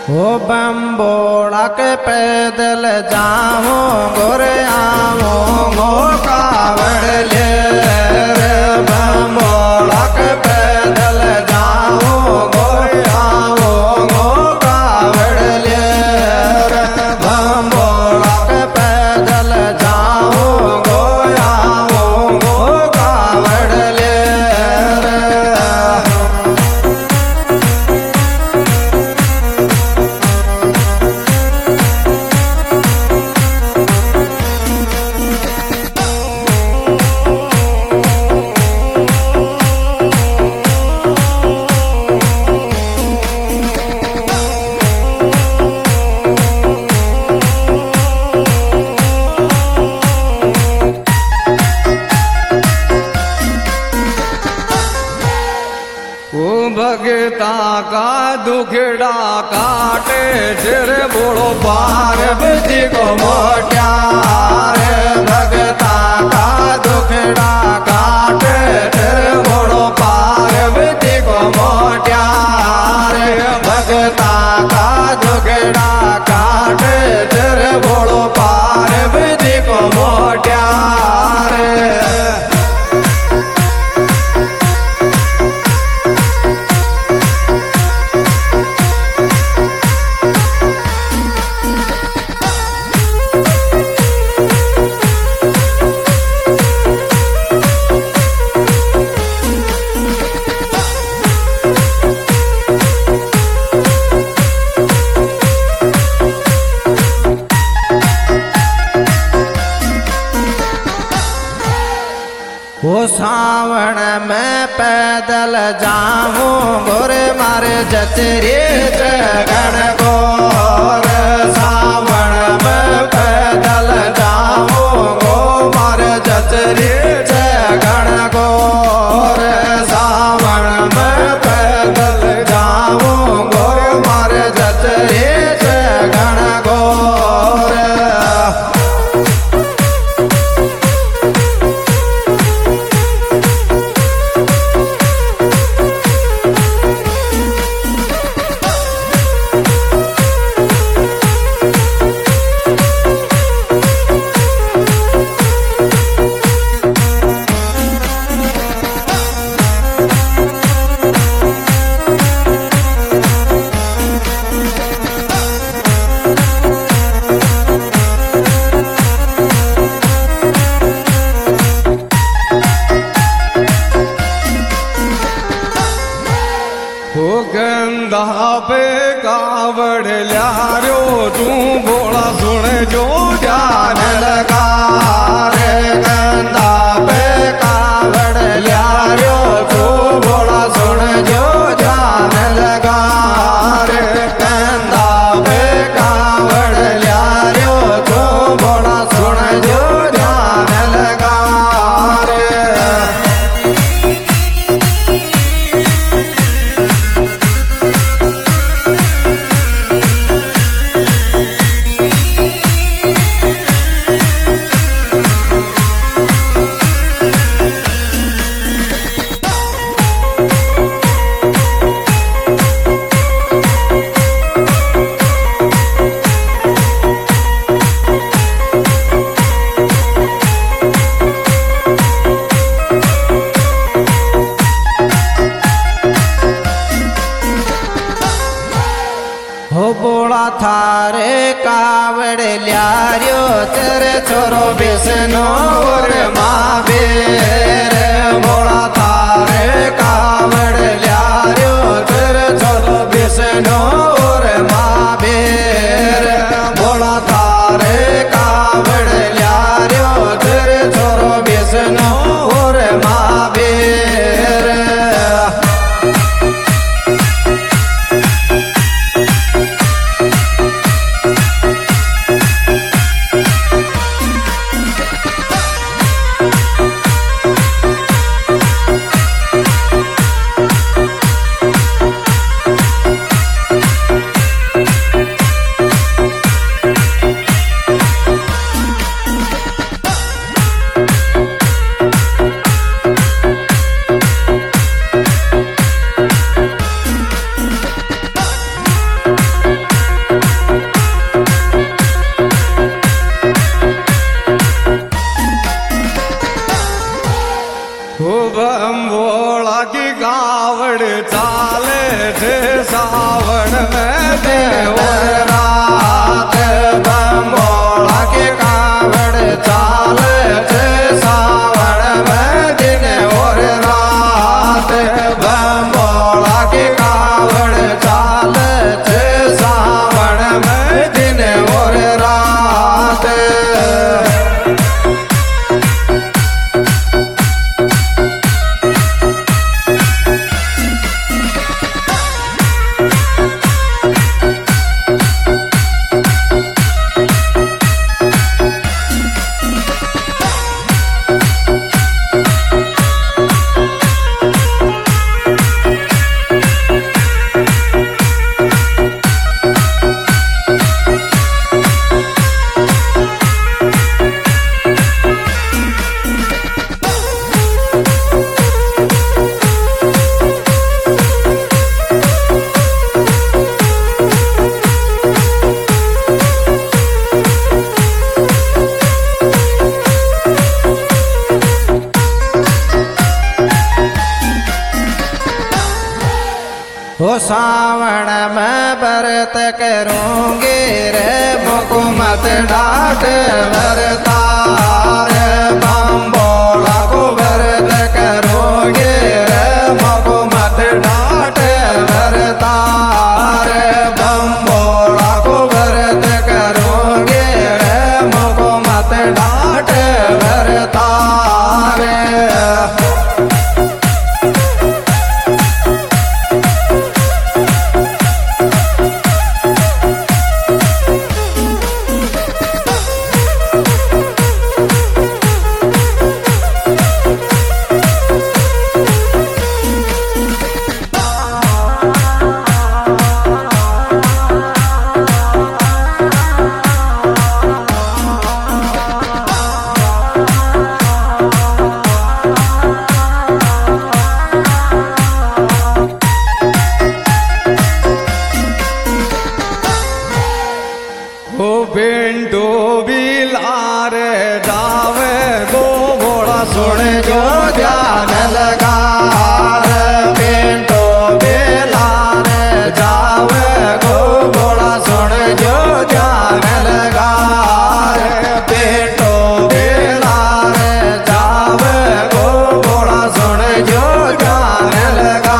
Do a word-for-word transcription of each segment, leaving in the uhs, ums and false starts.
हो बम्बोड़ा के पैदल जाऊं गोरे आऊं गो कावड़ ले रे बम्बोड़ा के पैदल जाऊं गोरे आऊं गो कावड़ ले रे बम्बोड़ा के पैदल जाऊं गो आऊं गो कावड़ ले रे। भगता का दुखड़ा काटे सिर बोलो पार्वती को मोट्या रे भगता का दुखड़ा काटे सिर बोलो पार्वती को मोट्या रे भगता का दुखड़ा काटे सिर बोलो पार्वती को मोट्या रे। वो सावण में पैदल जाऊं गोरे मारे जचरी जगन गोर सावण में पैदल जाऊं गो मारे जचरी जगन गोर सावण में पैदल जाऊं गोरे मारे जचरी जगन गोर। गंदा पे कावड़ ल्यारो तू बोला सुन जो जान लगा रे गंदा पे कावड़ ल्यारो तू बोला सुन जो जान लगा रे गंदा पे कावड़ ल्यारो तू बोला सुन जो जान लगा रे। हो बोला थारे कावड़ ल्यारो तेरे छोरो बिसनो और माँ बेर बोला थारे कावड़ ल्यारो तेरे छोरो बिसनो और माँ बेर बोला थारे कावड़ ल्यारो तेरे छोरो बिसनो और माँ बेर। में दिन और रात बम्बोला के कावड़ चाल सावन में दिन और रात बम्बोला के कावड़ चाल सावन में दिन और रात। हो सावन में व्रत करूंगे रे मुकुमत डाट वरतार बम्बोला को व्रत करूंगे रे मुकुमत डाट वरतार बम्बोला को व्रत करूंगे रे मुकुमत डाट वरतार। ओ पिंटू बिलार जावे गो भोला सुन जो ध्यान लगा पिंटू बिलार जावे गो भोला सुन जो ध्यान लगा पिंटू बिलार जावे गो भोला सुन जो ध्यान लगा।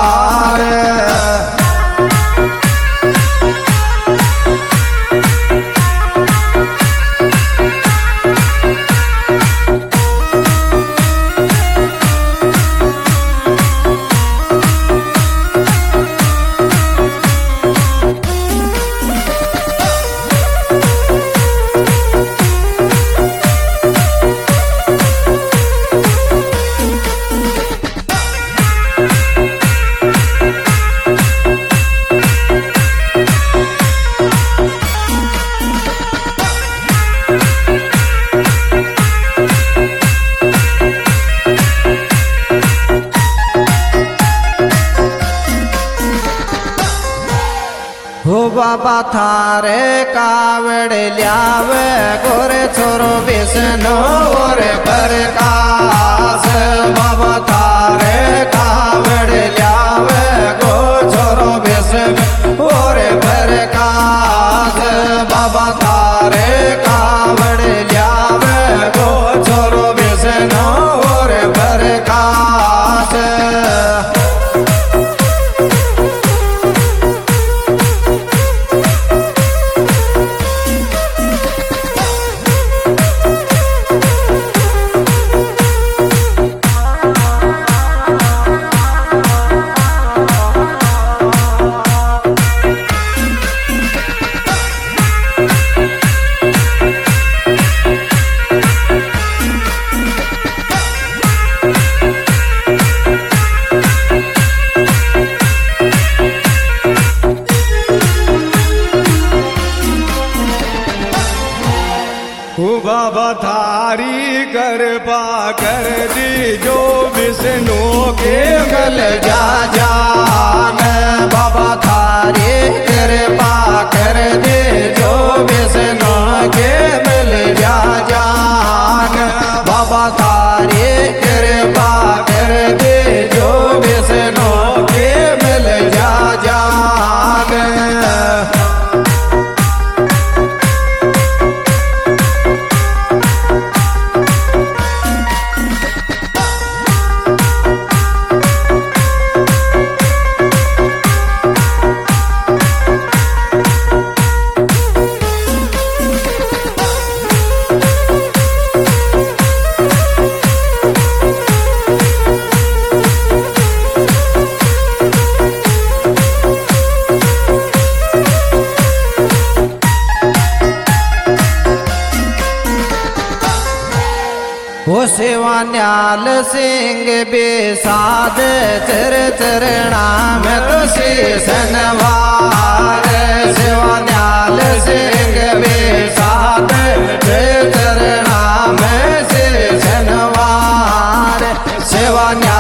हो बाबा थारे कावड़ ल्यावे गोरे छोरो विष्णु और प्रकाश बाबा थारे कावड़ ल्यावे गो छोरो विष्णु और प्रकाश बाबा थारे कावड़ ल्यावे गो छोरो विष्णु और प्रकाश। बाबा थारी कृपा कर दी जो विष्णु के गल जा जान बाबा थारी कृपा कर दे जो विष्णु के मिल जा जान बाबा थारी कृपा कर दे जो विष्णु के मिल जा जान। शिवान्याल सिंह बेसाद चर चरणा में तो शीशनवार शिवान्याल सिंह बेसाद चर चरणा में शीशनवार शिवान्याल